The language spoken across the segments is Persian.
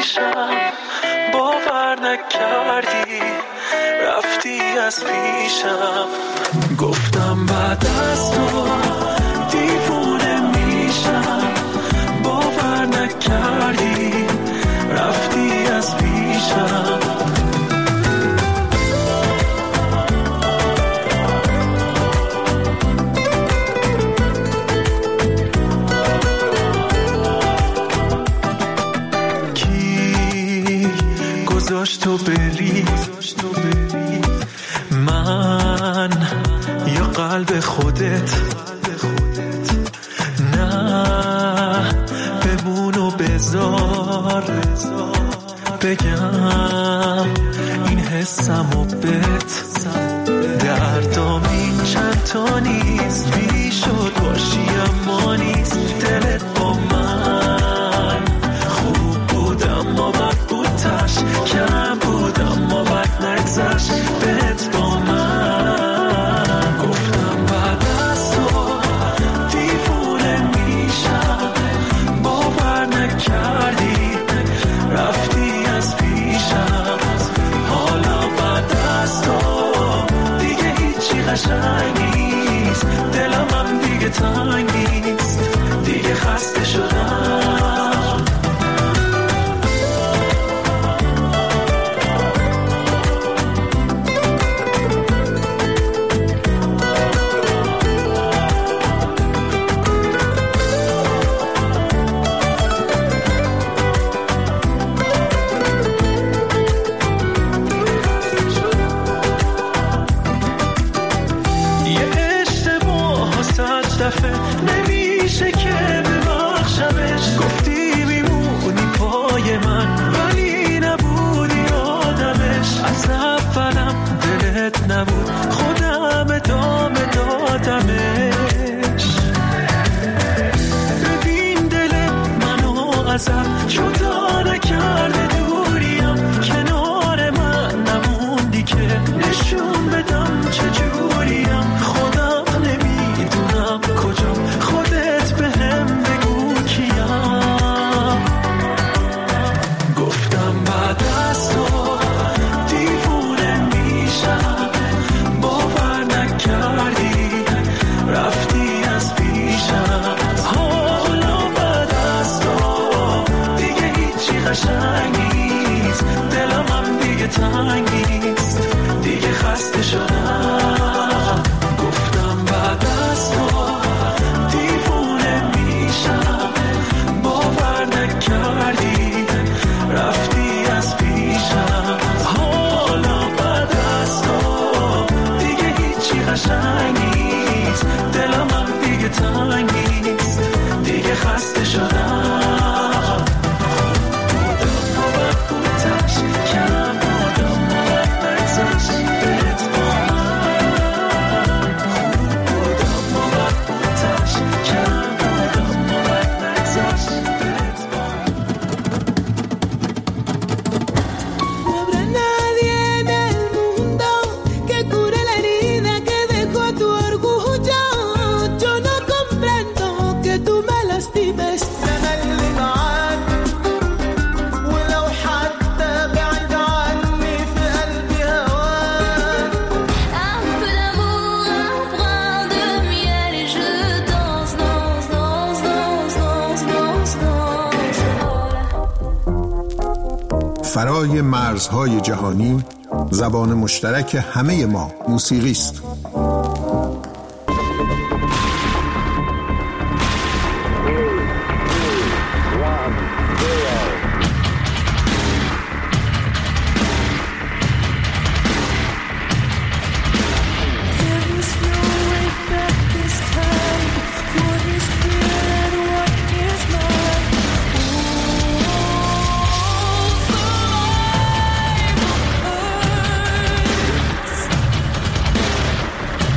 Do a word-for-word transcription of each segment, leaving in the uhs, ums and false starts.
پیشم، باور نکردی رفتی از پیشم. گفتم بعد از تو دیوونه میشم، باور نکردی رفتی از پیشم. کی گذاشت تو بری، من یا قلب خودت؟ نه بمون و بذار بگم این حسم و بت. دردام این چند تا نیست، بیشد باشی اما نیست. دلت با من خوب بود اما بد بود، تش کم بود اما بد نگذشت بهت با من. گفتم بعد از تو دیوونه میشم، باور نکردی رفتی از پیشم. حالا بعد از تو دیگه هیچی قشنگ نیست، دلم هم دیگه تنگ نیست، دیگه خسته شدم. نمیشه که ببخشمش، گفتی میمونی پای من ولی نبودی آدمش. از اولم دلت نبود، خودم ادامه دادمش. ببین دل منو ازم جدا نکرده، دوریم کنار من نموندی که نشون بدم چجوریم. خودم نمیدونم کجام، خودت بهم بگو کیم. گفتم بعد از تو دیوونه میشم، باور نکردی رفتی از پیشم. حالا بعد از تو دیگه هیچی قشنگ نیست، دلم هم دیگه تنگ نیست، دیگه خسته شدم. گفتم بعد از تو دیوونه میشم، باور نکردی رفتی از پیشم. حالا بعد از تو دیگه هیچی قشنگ نیست، دلم هم دیگه تنگ نیست، دیگه خسته شدم. بودم و بد بود، تش کم بودم و بد نگذشت بهت با من. خوب بودم و بد بود، تش کم بودم و بد نگذشت بهت با من. No habrá nadie en el mundo que cure la herida que dejó tu orgullo. Yo no comprendo que tú me lastimes. أنا اللي معاك ولو حتى بعيد عني في قلبي هواك. Un peu d'amour, un brin de miel et je danse, danse, danse, danse, danse, danse, danse. فرای مرزهای جهانی، زبان مشترک همه ما موسیقی است. There is no way back this time. What is here and what is mine? Oh, survive.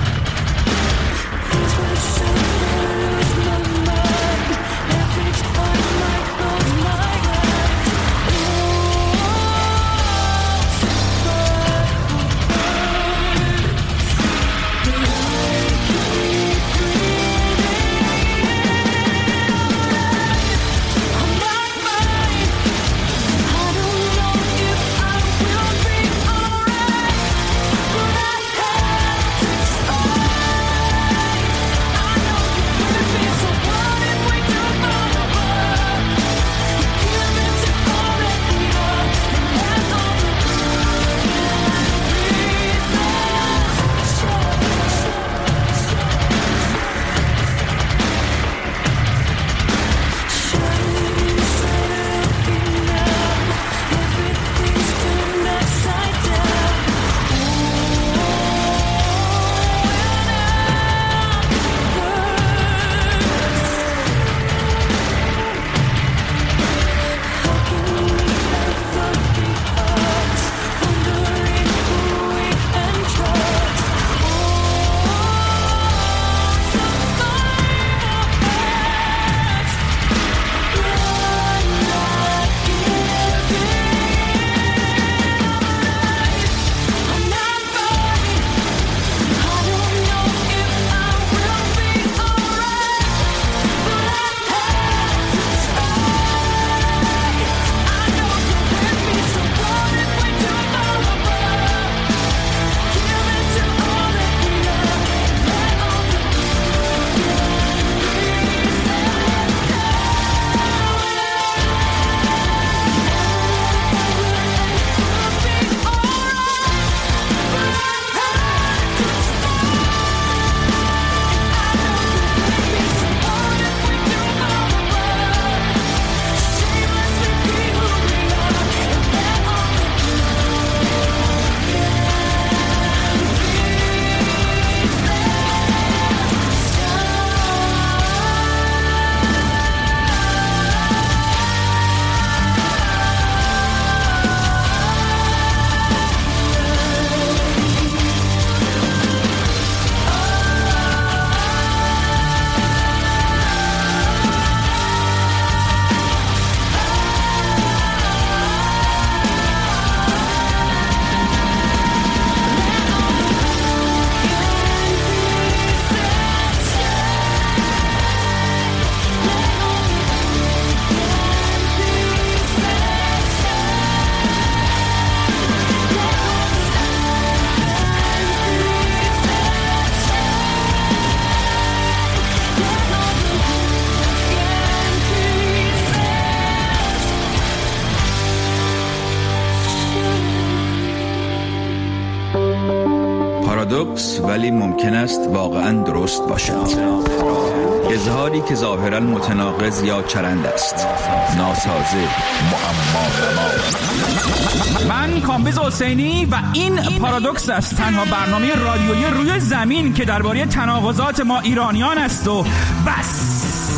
پارادوکس ولی ممکن است واقعاً درست باشد. اظهاری که ظاهراً متناقض یا چرند است، ناسازه، معما. من کامبیز حسینی و این پارادوکس است، تنها برنامه رادیویی روی زمین که درباره تناقضات ما ایرانیان است و بس.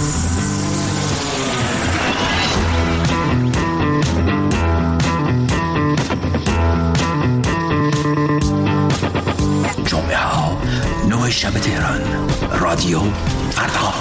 جمعه ها نه شب تهران، رادیو فردا.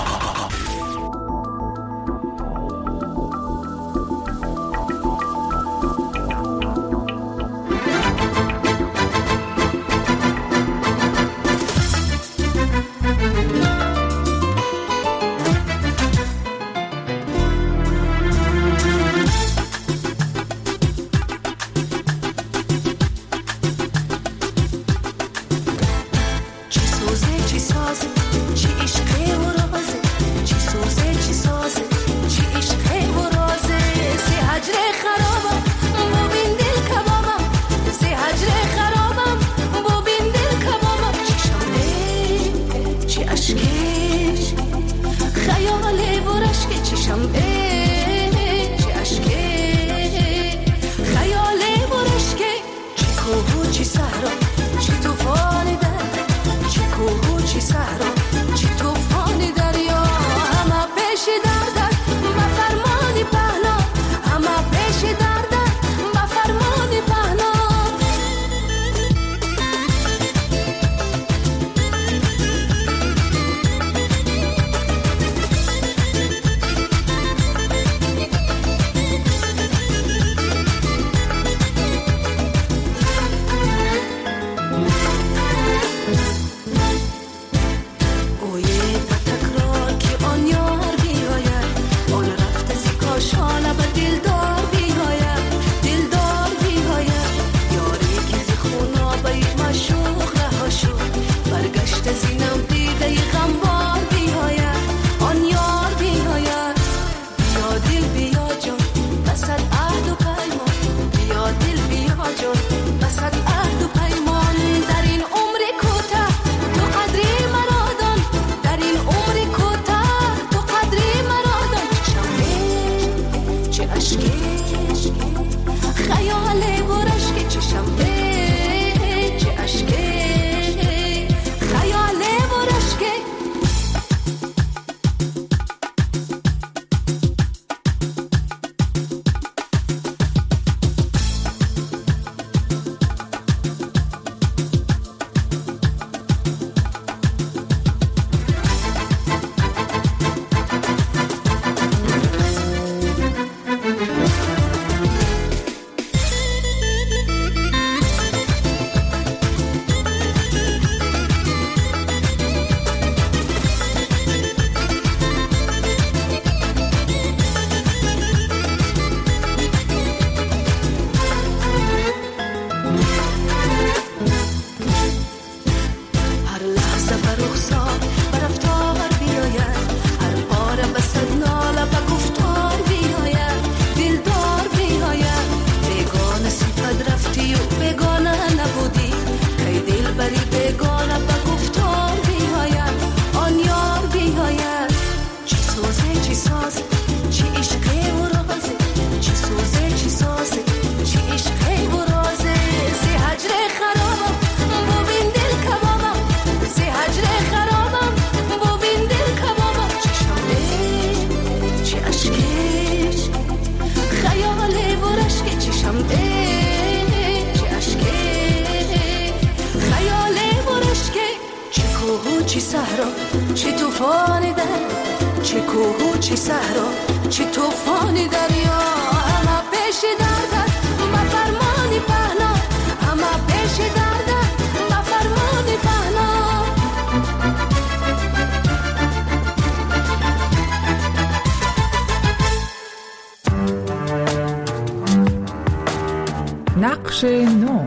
چی صحرا چی طوفانی در چی کوه چی صحرا چی طوفانی دریا همه پیش دردت ما فرمانی پهنا همه پیش دردت ما فرمانی پهنا نقش نو.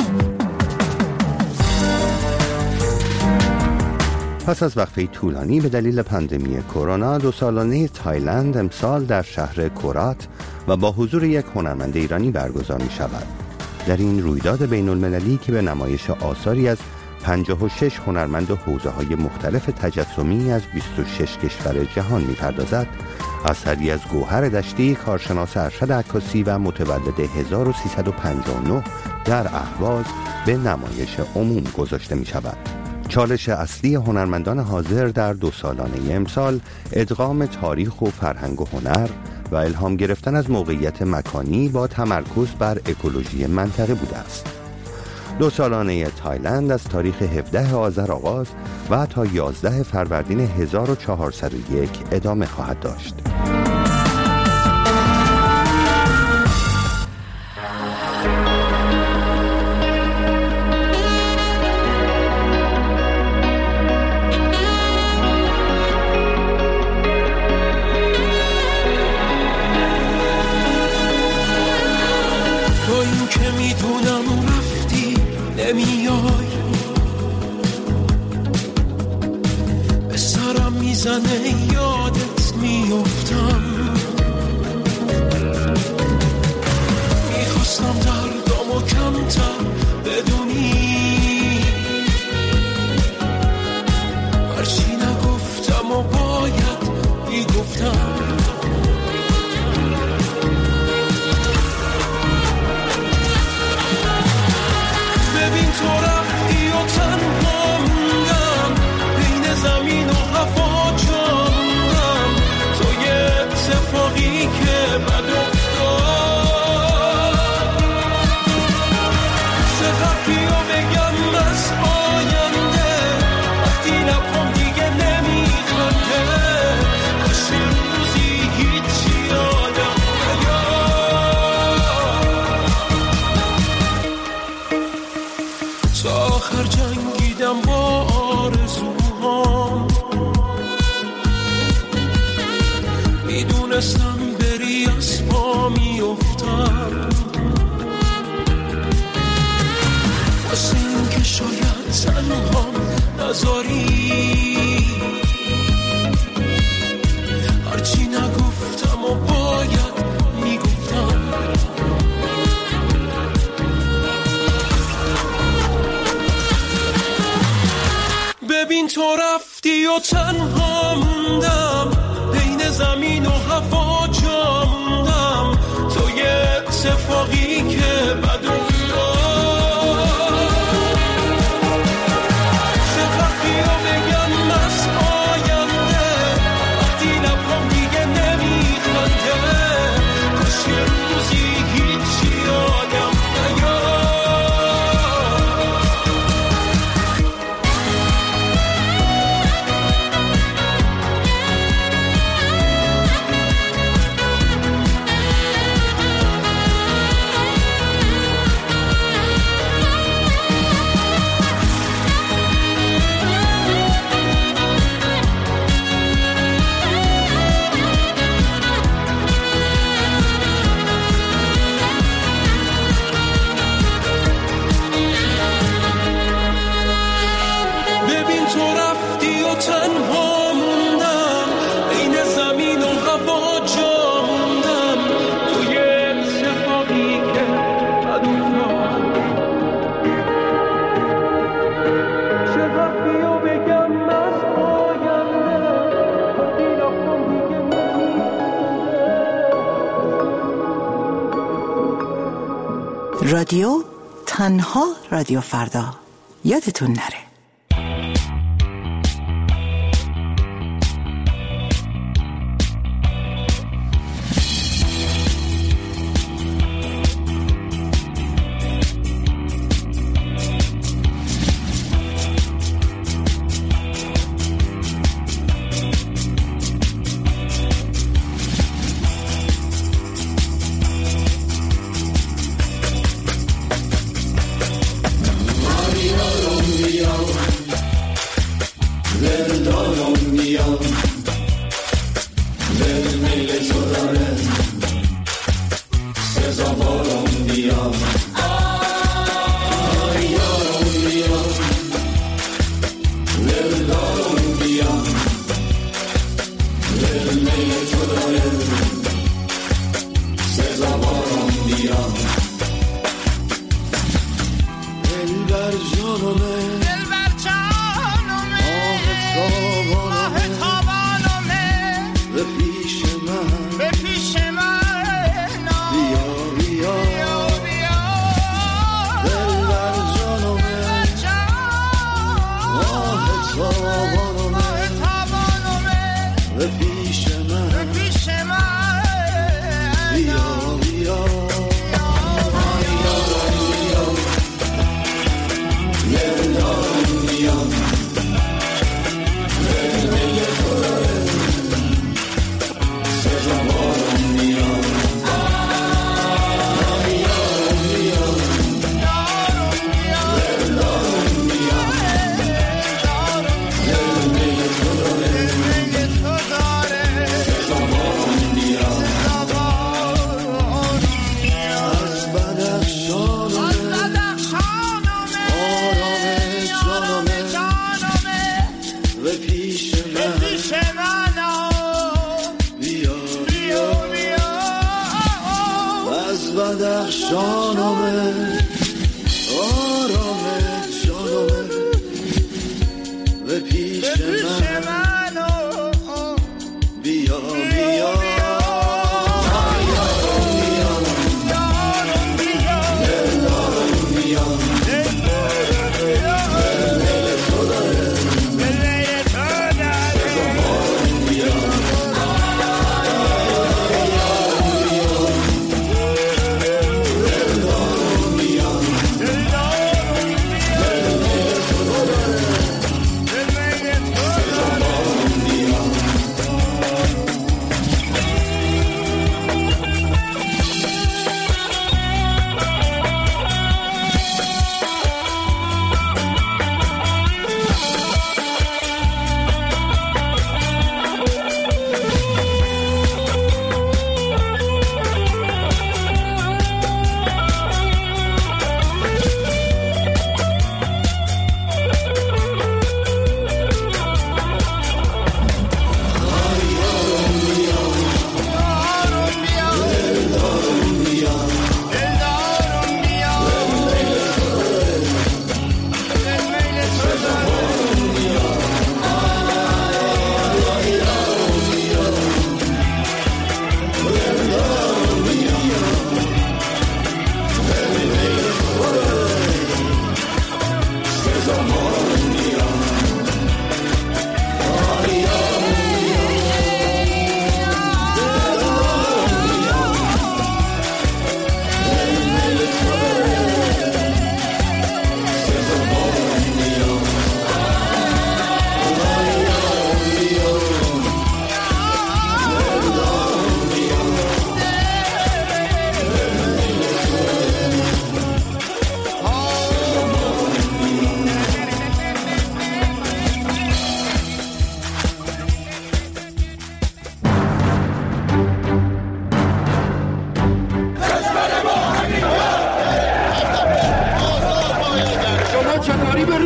پس از وقفه طولانی به دلیل پاندمی کرونا، دو سالانه تایلند امسال در شهر کورات و با حضور یک هنرمند ایرانی برگزار می شود. در این رویداد بین المللی که به نمایش آثاری از پنجاه و شش هنرمند حوزه‌های مختلف تجسمی از بیست و شش کشور جهان می‌پردازد، اثری از گوهر دشتی کارشناس ارشد عکاسی و متولد هزار و سیصد و پنجاه و نه در اهواز به نمایش عموم گذاشته می‌شود. چالش اصلی هنرمندان حاضر در دو سالانه امسال ادغام تاریخ و فرهنگ و هنر و الهام گرفتن از موقعیت مکانی با تمرکز بر اکولوژی منطقه بوده است. دو سالانه تایلند از تاریخ هفدهم آذر آغاز و تا یازدهم فروردین هزار و چهارصد و یک ادامه خواهد داشت. زنه یادت میافتم، میخواستم دردامو کمتر بدونی، هرچی نگفتم و باید میگفتم. ببین تو رفتی و تنها موندم بین زمین و هوا، اتفاقی که بد افتاد چقدری رو بگم از آینده وقتی لبم دیگه نمیخنده، کاش یه روزی هیچی یادم نیاد. تا آخر جنگیدم با آرزوهام، میدونستم بری از پا میافتم، واسه این که شاید تنهام نذاری، هرچی نگفتم و باید میگفتم. ببین تو رفتی و تنها موندم بین زمین و هوا جا موندم، تو یه اتفاقی که بد افتاد چقدری رو بگم از آینده وقتی لبم دیگه نمیخنده، کاش یه روزی هیچی یادم نیاد. رادیو تنها رادیو فردا، یادتون نره. Maria, Romeo.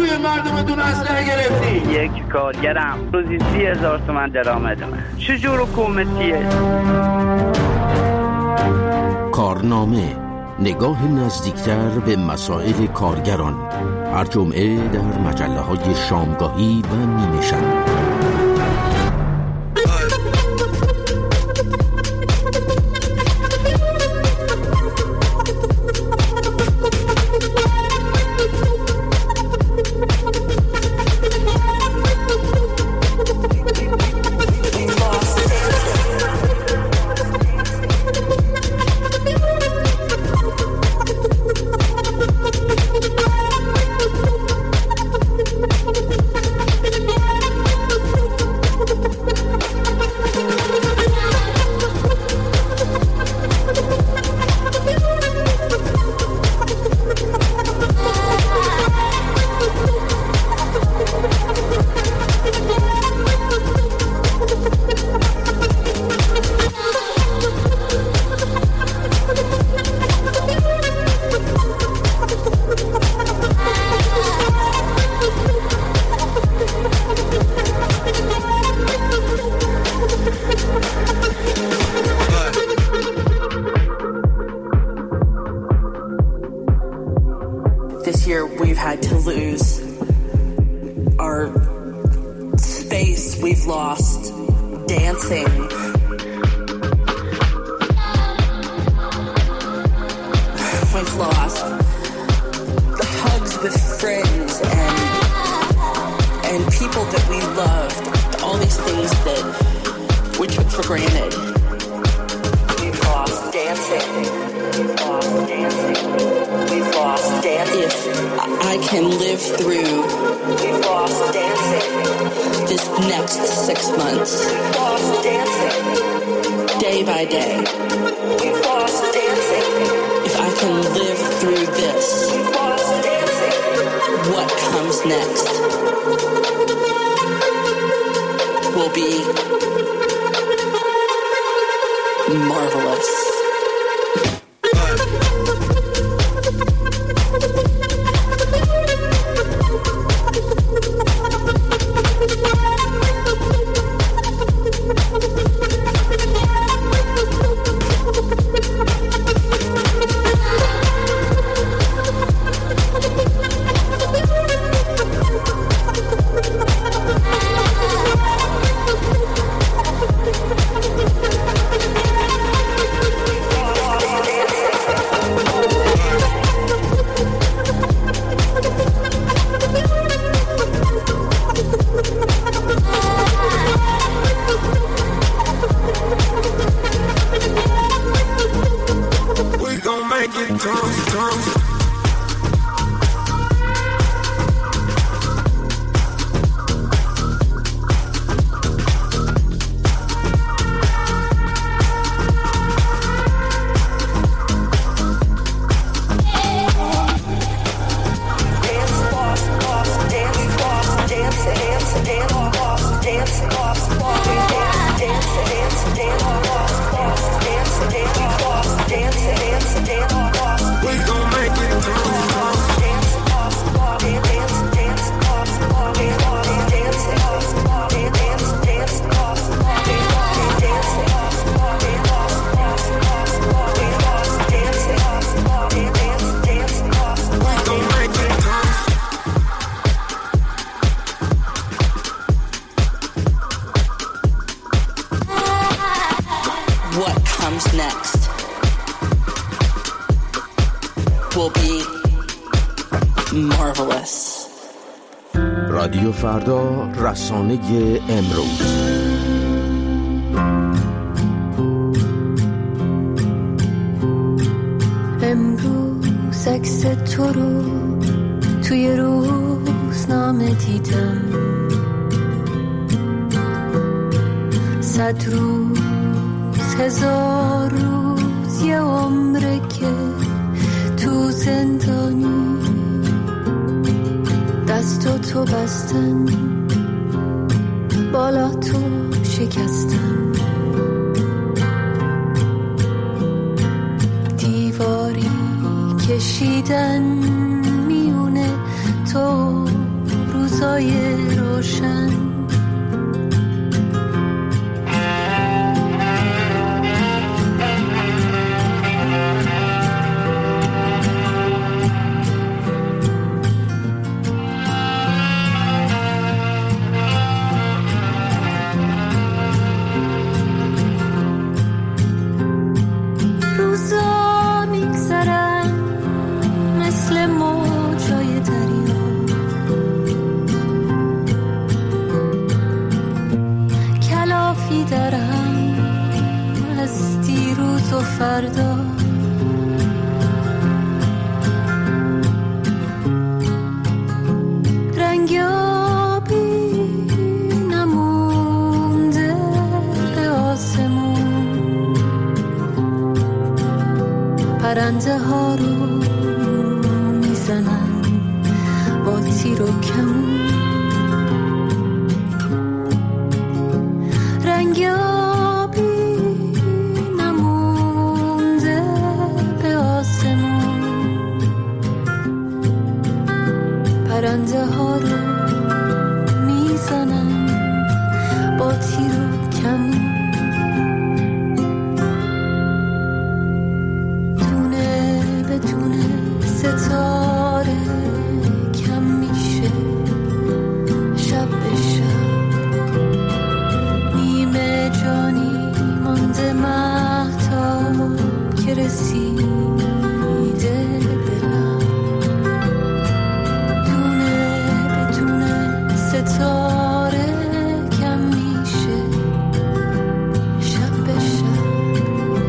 روی مردمتون اسلحه گرفتی؟ یک کارگرم روزی سی هزار تومن درآمد من. چجور حکومتیه؟ کارنامه، نگاه نزدیکتر به مسائل کارگران، هر جمعه در مجله های شامگاهی و نیمه شب. This year we've had to lose our space, we've lost dancing. We've lost the hugs with friends and and people that we loved, all these things that we took for granted. We've lost dancing. We've lost dancing. We've lost dancing. If I can live through We've lost dancing. This next six months. We've lost dancing. Day by day. We've lost dancing. If I can live through this, we've lost dancing. What comes next will be marvelous. رادیو فردا، رسانه امروز. امروز عکس تو رو توی روزنامه دیدم، صد روز هزار روز یه عمره که تو زندانی دستو تو بستن، بالا تو شکستن، دیواری کشیدن میونه تو روزای روشن فردا رنگ آبی نمونده به آسمون پرنده ها رو میزنن با تیر و کمون رنگ پرنده ها رو میزنم با تیر و کمون دونه به دونه ستاره کم میشه شب به شب نیمه جانی مانده مهتاب که رسیده ستاره کم میشه شب به شب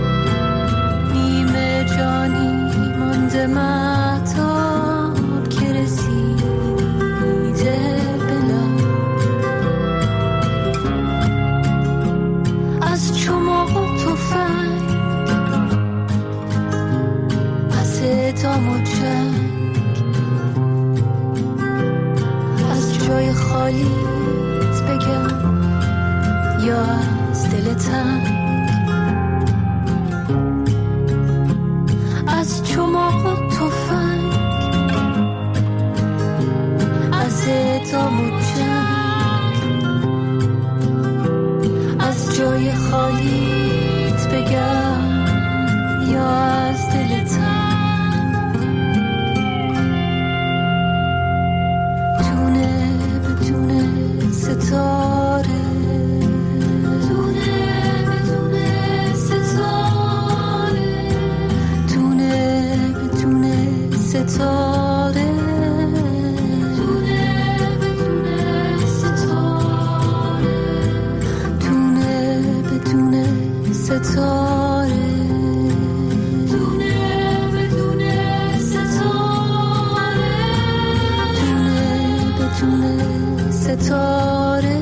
نیمه جانی مانده مهتاب که رسیده بلا از چماق و تفنگ از اعدام و جنگ جای خالیت بگم یا از دل تنگ از چماق و تفنگ از اعدام و جنگ از جای خالیت بگم یا از دل تنگ ستاره دونه بدونه ستاره دونه بدونه ستاره دونه بدونه ستاره دونه بدونه ستاره دونه بدونه ستاره دونه بدونه ستاره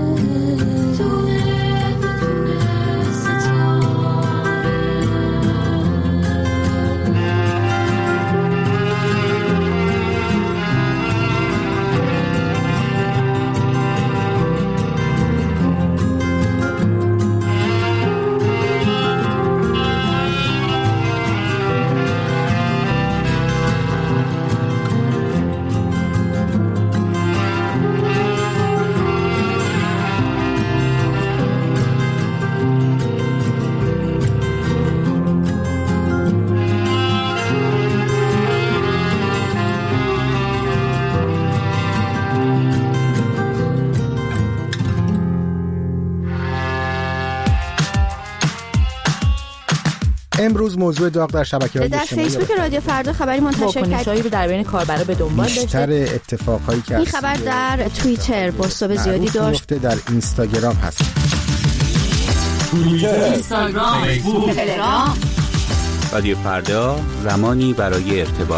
امروز موضوع داغ در شبکه‌های اجتماعی در فیسبوک رادیو فردا خبری منتشر کرد. واکنش‌هایی رو در بین کاربرا به دنبال داشته. بیشتر اتفاقایی که این خبر در توییتر بازتاب زیادی داشت. در اینستاگرام هست. توییتر، اینستاگرام، فیسبوک، تلگرام. رادیو فردا زمانی برای ارتباط.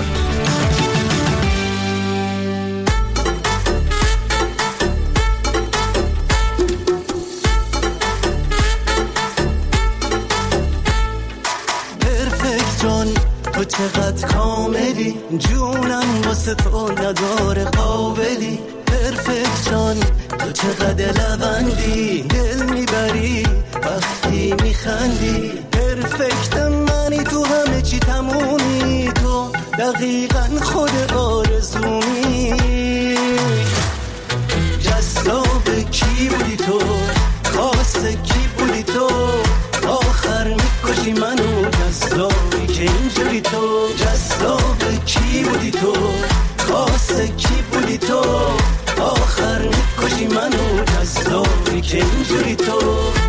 تو چقدر کاملی جونم واسه تو نداره قابلی پرفکت جان تو چقدر لبندی دل میبری وقتی میخندی پرفکت منی تو همه چی تمومی تو دقیقا خود آرزومی که اینجوری تو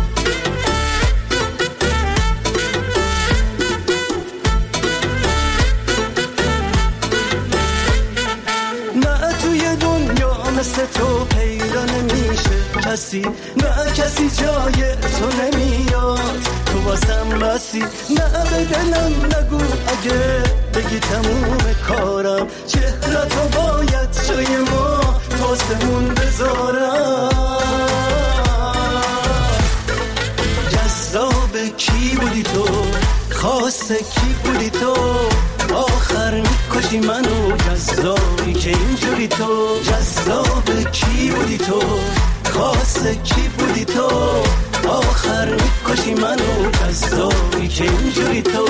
نه توی دنیا مثل تو پیدا نمیشه کسی، نه کسی جای تو نمیاد، تو واسم بسی. نه به دلم نگو اگه بگی تموم کارم، چهرتو باید جای ما تاسمون بذارم. جذاب کی بودی تو، خاص کی بودی تو، آخر میکشی منو. جذابی که اینجوری تو، جذاب کی بودی تو، خاص کی بودی تو، آخر میکشی منو. جذابی که اینجوری تو.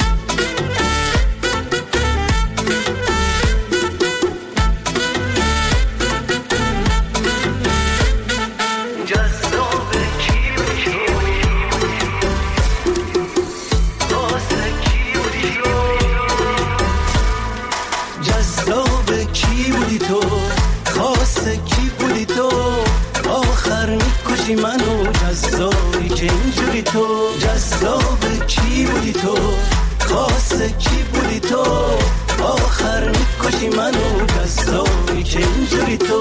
منو جذابی که اینجوری تو، جذاب کی بودی تو، خاص کی بودی تو، آخر میکشی منو. جذابی که اینجوری تو.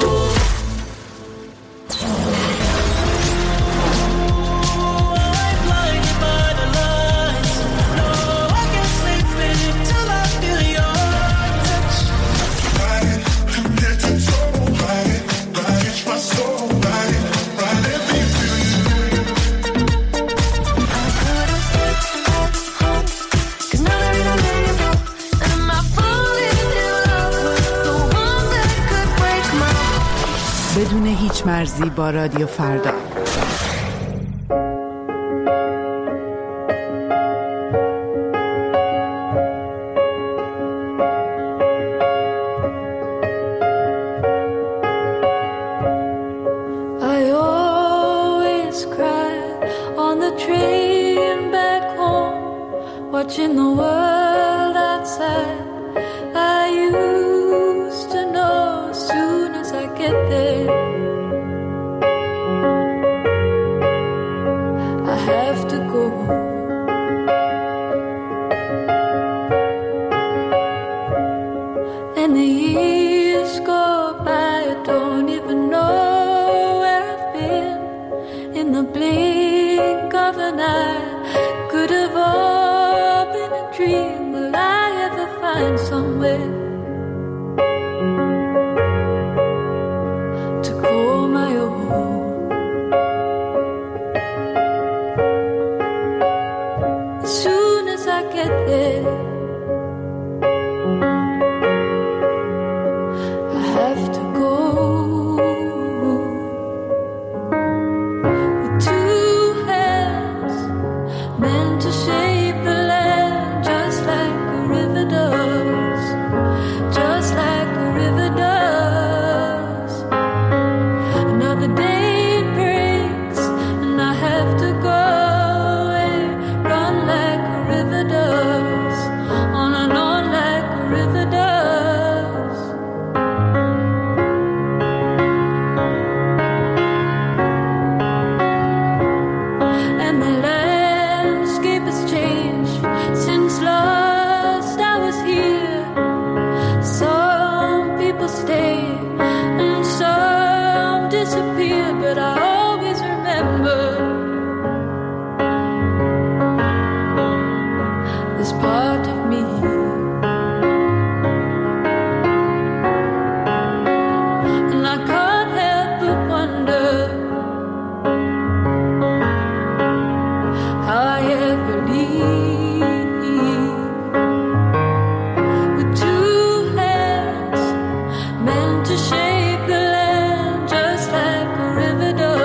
بدون هیچ مرزی با رادیو فردا. I always cry on the train back home, watching the world outside. I used to know as soon as I get there, I have to go. And the years go by, I don't even know where I've been. In the blink of an eye, could have all been a dream. Will I ever find somewhere to call my own? As soon as I get there, I have to go. With two hands meant to shape the land, just like a river does, just like a river does. Another day breaks and I have to go away, run like a river does, on and on like a river does. And the landscape has changed since last I was here. Some people stay and some disappear, but I always remember this part of me. And I can't help but wonder how I ever leave. With two hands meant to shape the land, just like a river does.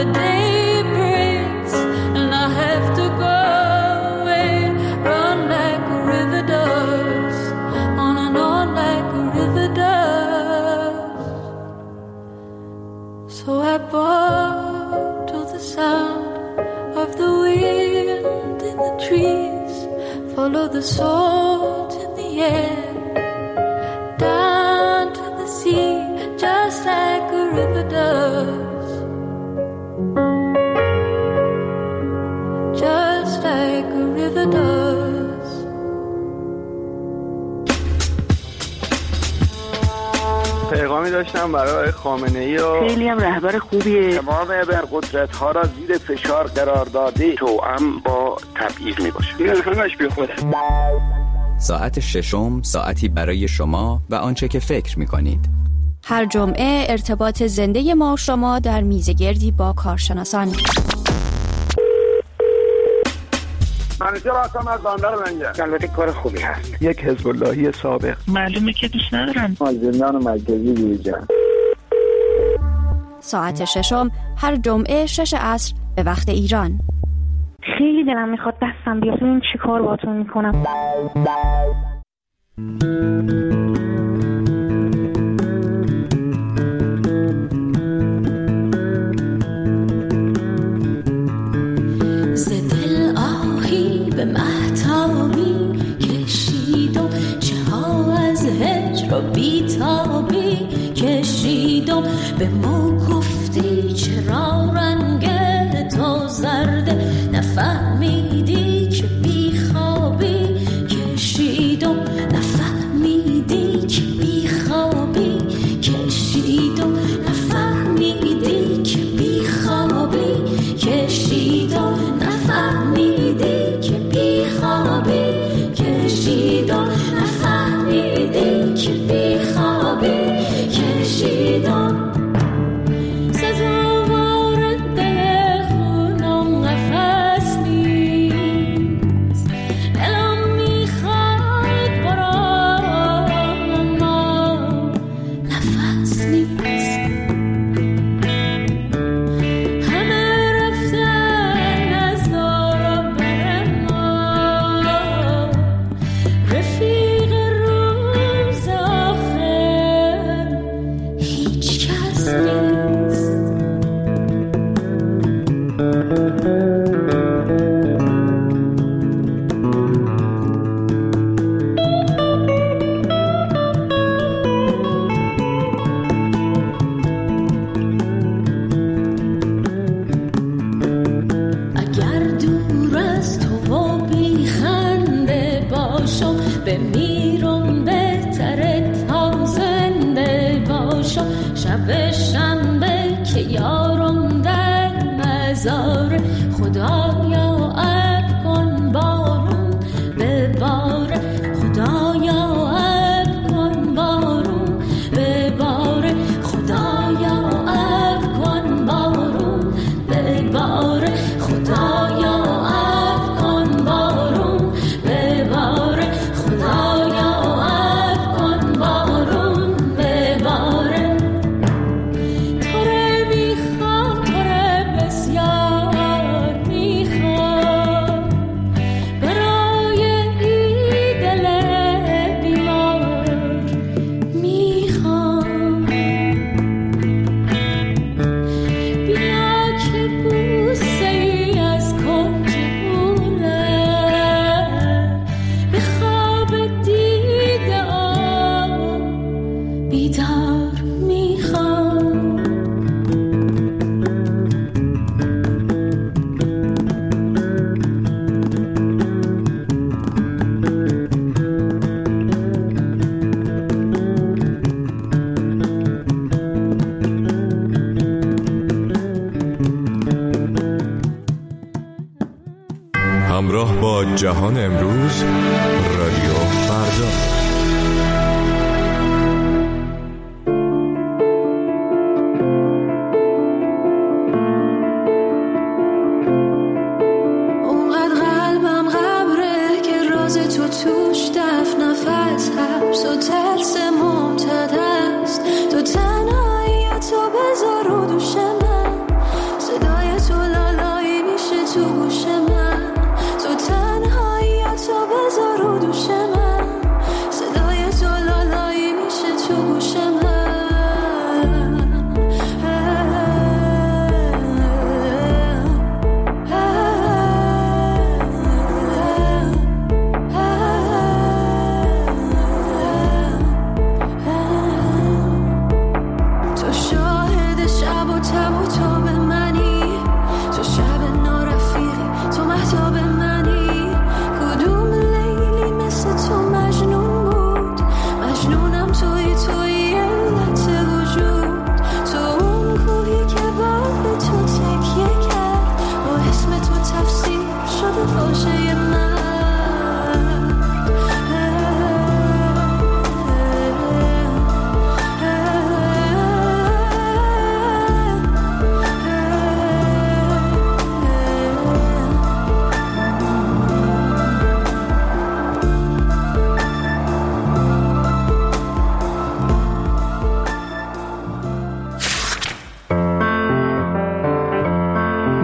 day breaks and I have to go away, run like a river does, on and on like a river does. So I bow to the sound of the wind in the trees, follow the salt in the air, down to the sea, just like a river does, just like a river does. پیغامی داشتم برای خامنه ای و خیلی هم رهبر خوبیه. تمام ابرقدرت ها را زیر فشار قرار داده، توأم با تبعیض می باشه. این همش بی خوده. ساعت ششم، ساعتی برای شما و آنچه که فکر می کنید. هر جمعه ارتباط زنده ما و شما در میزگردی با کارشناسان. منیجر هستم از بندر منجر. البته کار خوبی هست. یک حزب اللهی سابق. معلومه که دوست ندارم. مازندران مرکزی بیرجان. ساعت ششم هر جمعه شش عصر به وقت ایران. خیلی دلم میخواد دستم بیاد ببینم چی کار باهاتون میکنم. ز دل آهی به مهتابی کشیدم، چه ها از هجر و بیتابی کشیدم. به ما گفتی چرا رنگ تو زرده، نفهمیدی که بیخوابی کشیدم، نفهمیدی که بیخوابی کشیدم، نفهمیدی که بیخوابی کشیدم، نفهمیدی که بیخوابی کشیدم، نفهمیدی که بیخوابی کشیدم. همراه با جهان امروز، رادیو فردا. اونقدر قلبم غبره که راز تو توش دفن نفس، حبس و ترس ممتد است. تو تنهایی تو بذار رو دوش من، صدای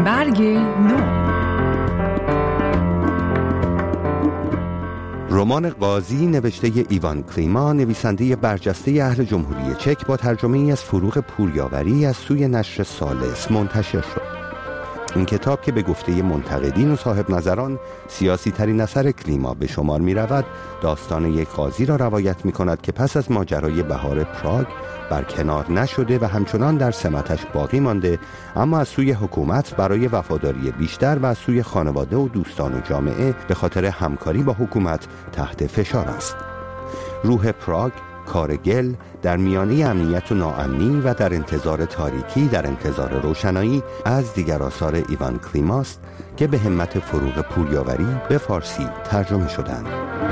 برگ نو. رمان قاضی نوشته ایوان کلیما، نویسنده برجسته اهل جمهوری چک، با ترجمه ای از فروغ پوریاوری از سوی نشر سالس منتشر شد. این کتاب که به گفته منتقدین و صاحب نظران سیاسی ترین اثر کلیما به شمار می رود، داستان یک قاضی را روایت می کند که پس از ماجرای بهار پراگ برکنار نشده و همچنان در سمتش باقی مانده، اما از سوی حکومت برای وفاداری بیشتر و از سوی خانواده و دوستان و جامعه به خاطر همکاری با حکومت تحت فشار است. روح پراگ، کار گل، در میانه امنیت و ناامنی و در انتظار تاریکی در انتظار روشنایی از دیگر آثار ایوان کلیماست که به همت فروغ پوریاوری به فارسی ترجمه شدند.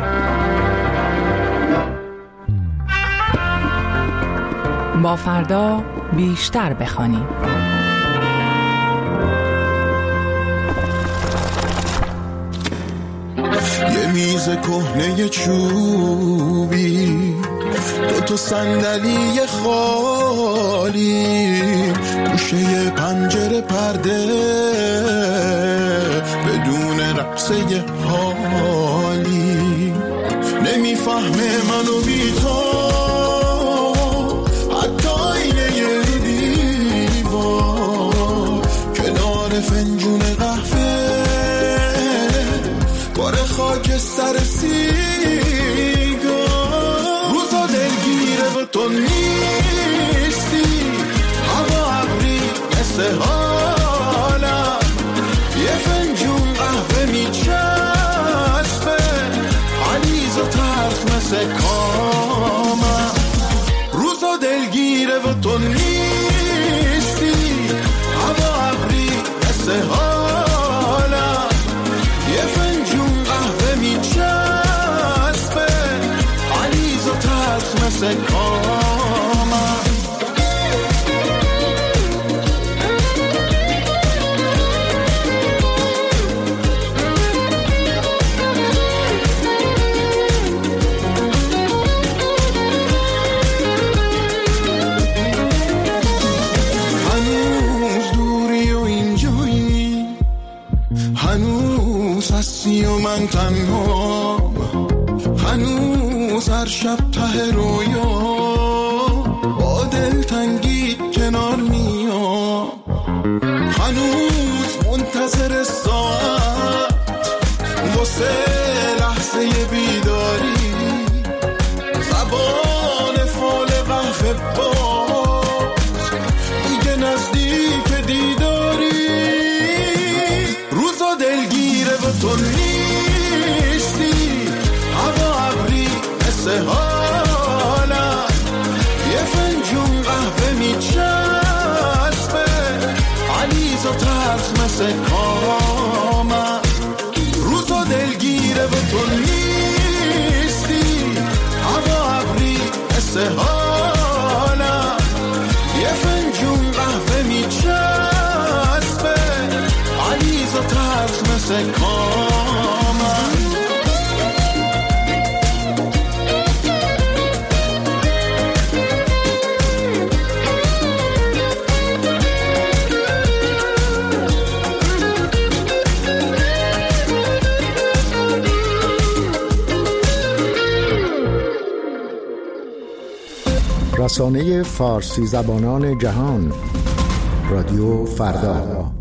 با فردا بیشتر بخوانیم. یه میز کهنه چوبی، دو تا صندلی خالی، گوشه پنجره پرده بدون رقصه حالی، نمیفهمه منو بی تو، حتی اینه یه دیوار کنار فنجون قهوه باره خاک سر سیگار، روزا دلگیره و تو نیستی، هوا ابری مثل حالم، یه فنجون قهوه میچسبه علیز و ترخ مثل کامم، روزا دلگیره و تو نیستی، هوا ابری مثل حالم، یه فنجون قهوه میچسبه علیز و ترخ مثل کامم. هنوز دوری و اینجایی، هنوز هستی و من تنها، هنوز هر شب ته رویا با دلتنگی کنار میام، هنوز منتظر ساعت واسه لحظه بیداری، زبان فال قهوه باز دیگه نزدیک دیداری، روزا دلگیره و تو نیستی، هوا ابری مثل حالم، یه فنجون قهوه میچسبه علیز و ترخ مثل کامم، روزا دلگیره و تو نیستی، هوا ابری مثل حالم، یه فنجون قهوه میچسبه علیز و ترخ مثل کامم. رسانه فارسی زبانان جهان، رادیو فردا.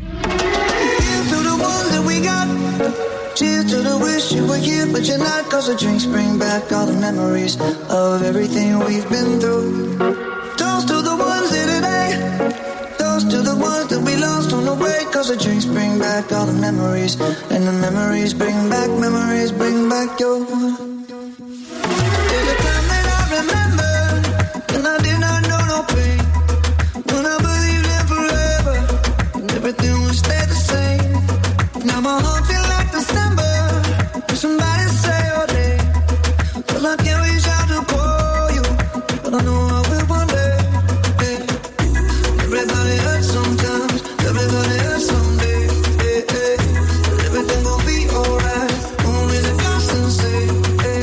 Cheers to the wish you were here but you're not, cause the drinks bring back all the memories of everything we've been through. Toast to the ones here today, toast to the ones that we lost on the way, cause the drinks bring back all the memories, and the memories bring back, memories bring back your. There's a time that I remember when I did not know no pain, when I believed in forever and everything would stay the same. Now my heart feels like December, when somebody say your name, well I can't reach out to call you, but I know I will one day. Yeah. Everybody hurts sometimes, everybody hurts someday. Yeah, yeah. But everything gon' be alright, only the gods can say. Yeah.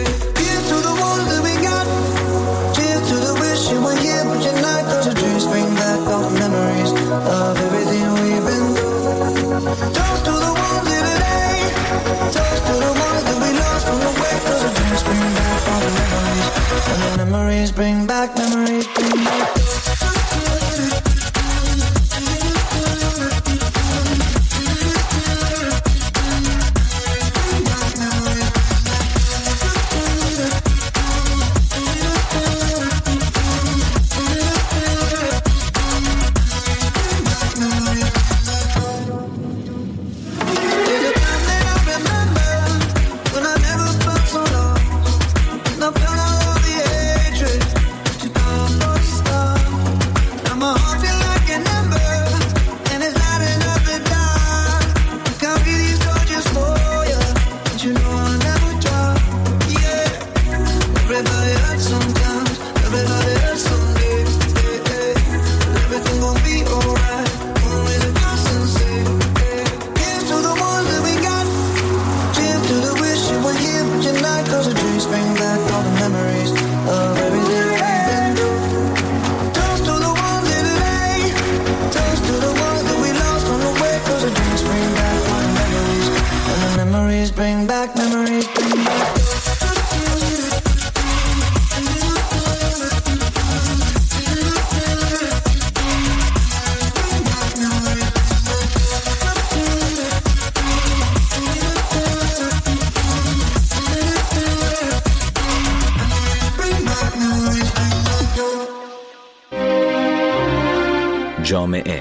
جامعه.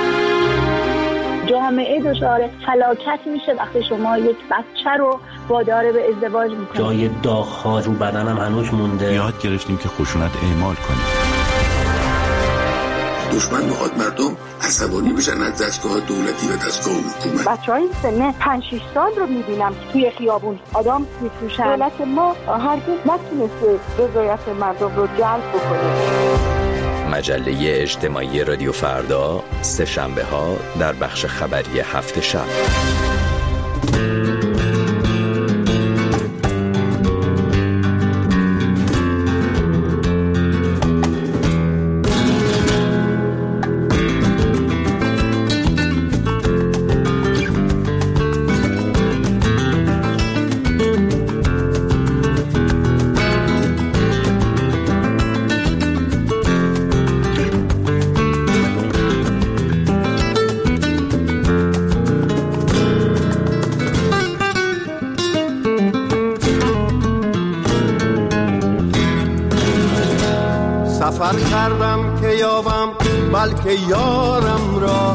جامعه دچار فلاکت میشه وقتی شما یک بچه رو وادار به ازدواج میکنید. جای داغ‌ها رو بدنم هنوز مونده. یاد گرفتیم که خشونت اعمال کنیم. دشمن میخواد مردم عصبانی بشن از دستگاه دولتی و دستگاه حکومت. بچهای سن پنج شش سال رو میبینم که توی خیابون آدم میفروشن. دولت ما هرگز نتونسته رضایت مردم رو جلب بکنه. مجله اجتماعی رادیو فردا، سه شنبه ها در بخش خبری هفت شب. سفر کردم که یابم بلکه یارم را،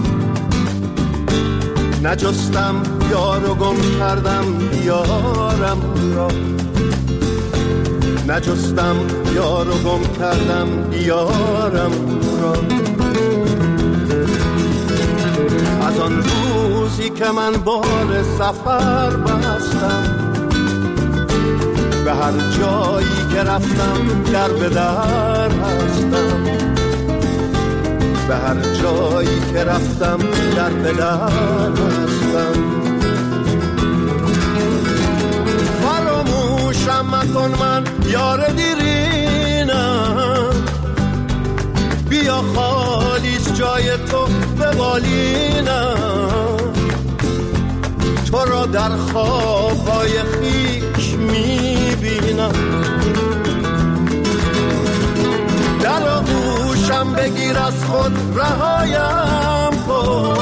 نجستم یار و گم کردم یارم را، نجستم یار و گم کردم یارم را. از آن روزی که من بار سفر بستم، به هر جایی که رفتم در به در هستم، به هر جایی که رفتم در به در هستم. فراموشم مکن من یار دیرینم، بیا خالیست جای تو به بالینم، تو را در خوابهای خیش میبینم. در آغوشم بگیر از خود رهایم کن،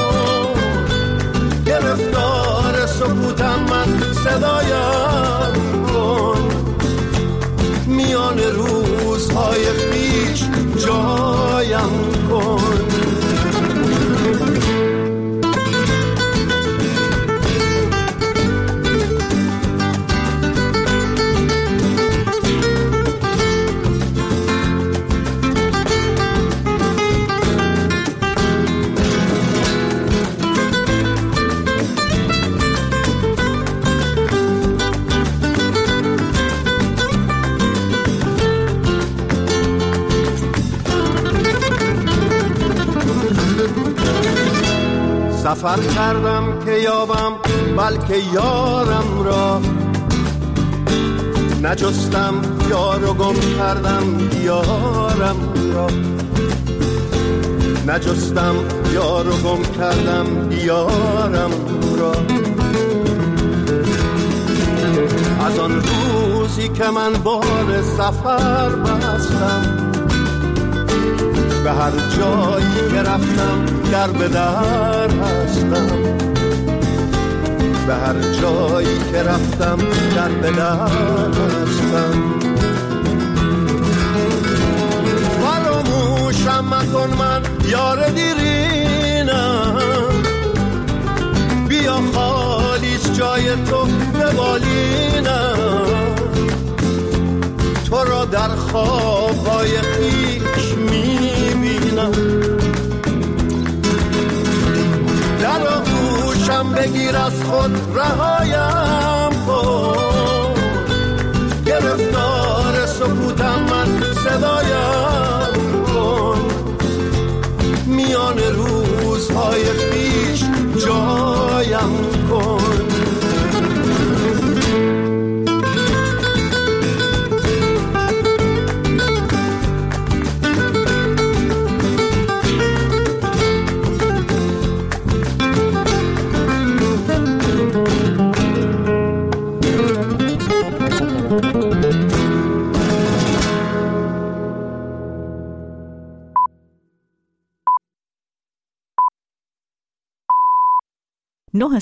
گرفتار سکوتم من صدایم کن، میان روزهای خیش جایم کن. سفر کردم که یابم بلکه یارم را، نجستم یار و گم کردم یارم را، نجستم یار و گم کردم یارم را. از آن روزی که من بار سفر بستم، به هر جایی که رفتم در به در هستم، به هر جایی که رفتم در به در هستم. فراموشم مکن من یار دیرینم، بیا خالیست جای تو به بالینم، تو را در خوابهای خیش میبینم. در آغوشم بگیر از خود رهایم کن، گرفتار سکوتم من صدایم کن، میان روزهای خیش جایم کن.